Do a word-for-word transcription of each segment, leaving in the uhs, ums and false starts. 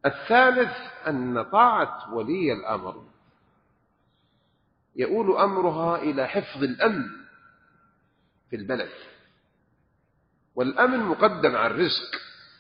الثالث أن طاعة ولي الأمر يؤول أمرها إلى حفظ الأمن في البلد، والأمن مقدم على الرزق.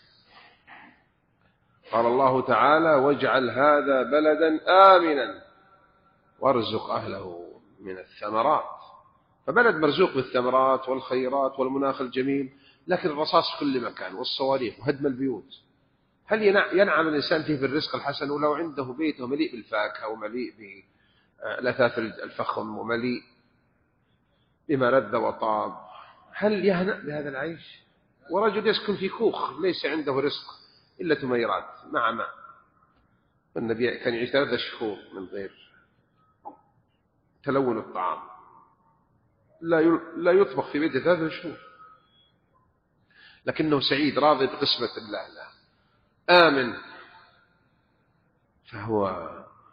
قال الله تعالى: واجعل هذا بلدا آمنا وارزق أهله من الثمرات. فبلد مرزوق بالثمرات والخيرات والمناخ الجميل، لكن الرصاص في كل مكان والصواريخ وهدم البيوت. هل ينعم الإنسان فيه بالرزق الحسن؟ ولو عنده بيته مليء بالفاكهة ومليء بالأثاث الفخم ومليء بما لذ وطاب، هل يهنأ بهذا العيش؟ ورجل يسكن في كوخ ليس عنده رزق إلا تميرات مع ماء، والنبي كان يعيش ثلاثة شهور من غير تلون الطعام، لا يطبخ في بيته ثلاثة شهور، لكنه سعيد راضي بقسمة الله له، آمن. فهو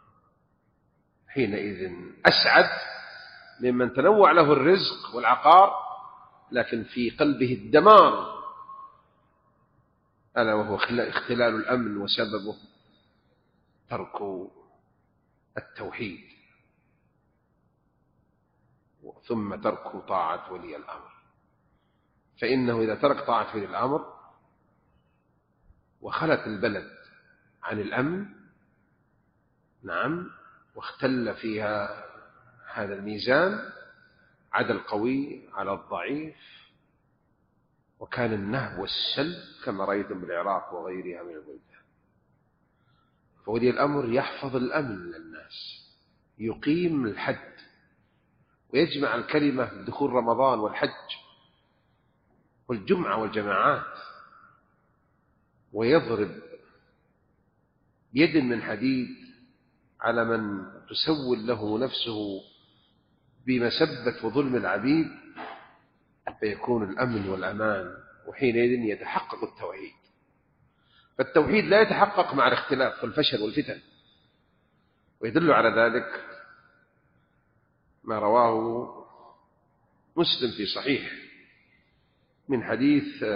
حينئذ أسعد ممن تنوع له الرزق والعقار لكن في قلبه الدمار، ألا وهو اختلال الأمن وسببه ترك التوحيد ثم ترك طاعة ولي الأمر. فإنه إذا ترك طاعة ولي الأمر وخلت البلد عن الأمن، نعم، واختل فيها هذا الميزان، عدا القوي على الضعيف، وكان النهب والسلب كما رأيتم بالعراق وغيرها من البلدان. فولي الأمر يحفظ الأمن للناس، يقيم الحد ويجمع الكلمة بدخول رمضان والحج والجمعة والجماعات، ويضرب بيد من حديد على من تسول له نفسه بمسبة وظلم العبيد، فيكون الأمن والأمان، وحينئذ يتحقق التوحيد. فالتوحيد لا يتحقق مع الاختلاف والفشل والفتن، ويدل على ذلك ما رواه مسلم في صحيح من حديث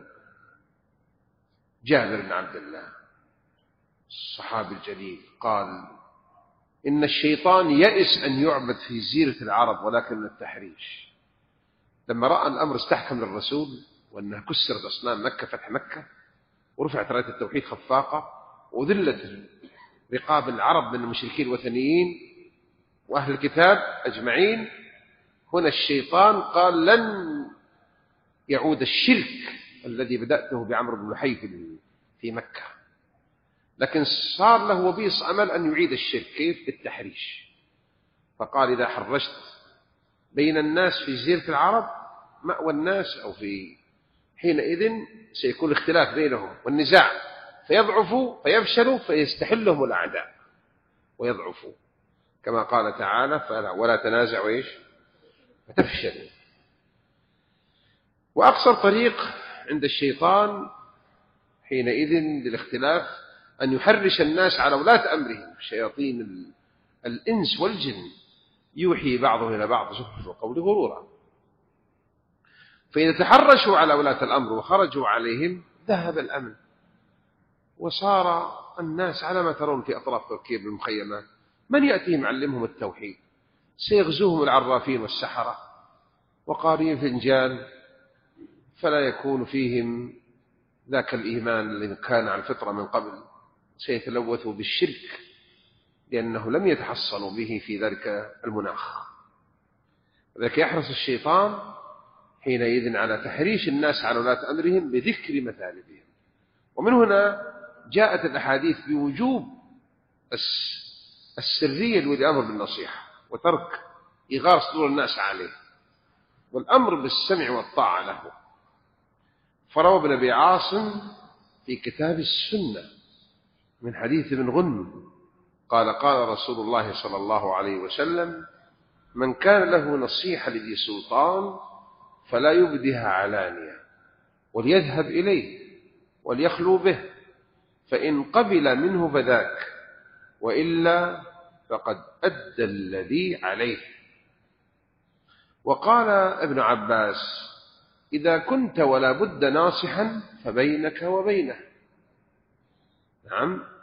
جابر بن عبد الله الصحابي الجليل قال: إن الشيطان يئس أن يعبد في زيرة العرب ولكن التحريش. لما رأى الأمر استحكم للرسول وأنها كسرت أصنام مكة فتح مكة ورفعت راية التوحيد خفاقة وذلت رقاب العرب من المشركين الوثنيين وأهل الكتاب أجمعين، هنا الشيطان قال: لن يعود الشرك الذي بدأته بعمرو بن لحي في مكة، لكن صار له وبيص أمل أن يعيد الشرك. كيف؟ بالتحريش. فقال: إذا حرشت بين الناس في جزيرة العرب مأوى الناس أو في حينئذ سيكون اختلاف بينهم والنزاع، فيضعفوا فيفشلوا فيستحلهم الأعداء ويضعفوا، كما قال تعالى: فلا ولا تنازعوا إيش فتفشلوا. وأقصر طريق عند الشيطان حينئذ للاختلاف أن يحرش الناس على ولاة أمرهم، شياطين الإنس والجن، يوحي بعضهم إلى بعض زخرف القول غرورا. فإذا تحرشوا على ولاة الأمر وخرجوا عليهم ذهب الأمن، وصار الناس على ما ترون في أطراف تركيا بالمخيمات من يأتيهم يعلمهم التوحيد؟ سيغزوهم العرافين والسحرة وقارين فنجان، فلا يكون فيهم ذاك الإيمان الذي كان على الفطرة من قبل، سيتلوثوا بالشرك لأنه لم يتحصنوا به في ذلك المناخ. ذلك يحرص الشيطان حينئذ على تحريش الناس على ولاة أمرهم بذكر مثالبهم. ومن هنا جاءت الأحاديث بوجوب السرية لولي الأمر بالنصيحة وترك إغار صدور الناس عليه والأمر بالسمع والطاعة له. فروى ابن أبي عاصم في كتاب السنة من حديث ابن غنم قال: قال رسول الله صلى الله عليه وسلم: من كان له نصيحة لذي سلطان فلا يبدها علانية وليذهب إليه وليخلو به، فإن قبل منه فذاك، وإلا فقد أدى الذي عليه. وقال ابن عباس: إذا كنت ولا بد ناصحا فبينك وبينه. نعم،